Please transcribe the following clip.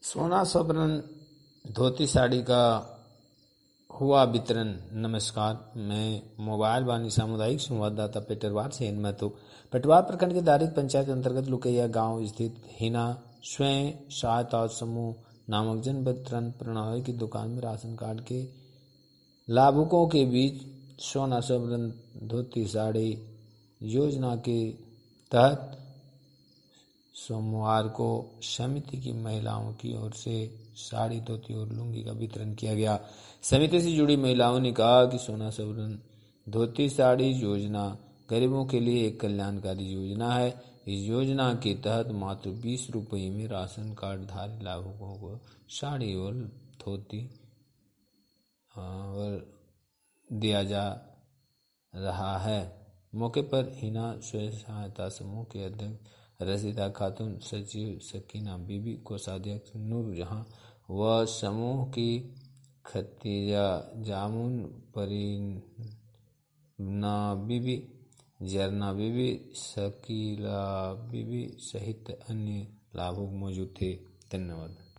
सोना स्वर्ण धोती साड़ी का हुआ वितरण। नमस्कार, मैं मोबाइल वाणी सामुदायिक संवाददाता पेटरवार से महतो। पेटरवार प्रखंड के दारित पंचायत अंतर्गत लुकैया गांव स्थित हिना स्वयं सहायता समूह नामक जन वितरण प्रणाली की दुकान में राशन कार्ड के लाभुकों के बीच सोना स्वर्ण धोती साड़ी योजना के तहत सोमवार को समिति की महिलाओं की ओर से साड़ी, धोती और लुंगी का वितरण किया गया। समिति से जुड़ी महिलाओं ने कहा कि सोना स्वर्ण धोती साड़ी योजना गरीबों के लिए एक कल्याणकारी योजना है। इस योजना के तहत मात्र 20 रुपये में राशन कार्ड धारी लाभुकों को साड़ी और धोती और दिया जा रहा है। मौके पर हिना स्वयं सहायता समूह के अध्यक्ष रशीदा खातून, सचिव सकीना बीबी, कोषाध्यक्ष नूर जहां व समूह की खतीजा जामुन, परीना बीबी, जरना बीबी, शकीला बीबी सहित अन्य लाभुक मौजूद थे। धन्यवाद।